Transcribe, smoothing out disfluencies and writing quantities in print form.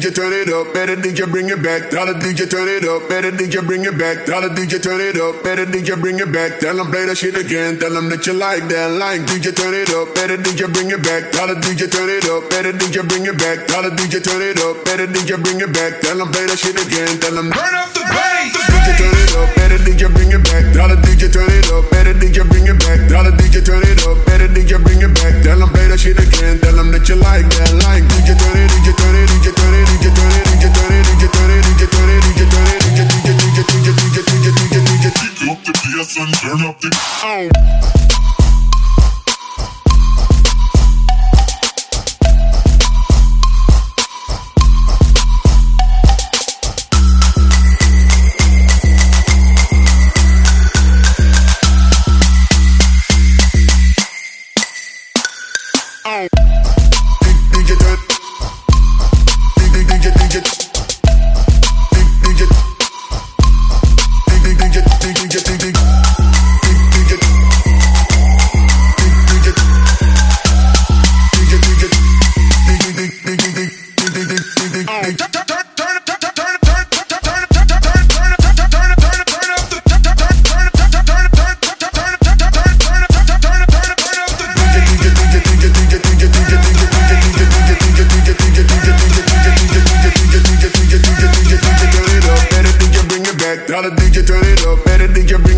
DJ turn it up, better DJ bring it back. Tell the DJ turn it up, better DJ bring it back. Tell the DJ turn it up, better DJ bring it back. Tell them play that shit again, tell them that you like that line. DJ turn it up, better DJ bring it back. Tell the DJ turn it up, better DJ bring it back. Tell the DJ turn it up, better DJ bring it back. Tell them play that shit again, tell them turn up the bass. DJ turn it up, better DJ bring it back. Tell the DJ turn it up, better DJ bring it back. Tell the DJ turn it up, better DJ bring it back. Tell them play that shit again, tell them that you like that line. DJ turn it, DJ turn it, DJ turn it, DJ turn it, DJ turn it, DJ turn it, DJ turn it, DJ turn it, DJ DJ DJ DJ DJ DJ DJ DJ up the PS and turn up the Tell the DJ turn it up, better DJ bring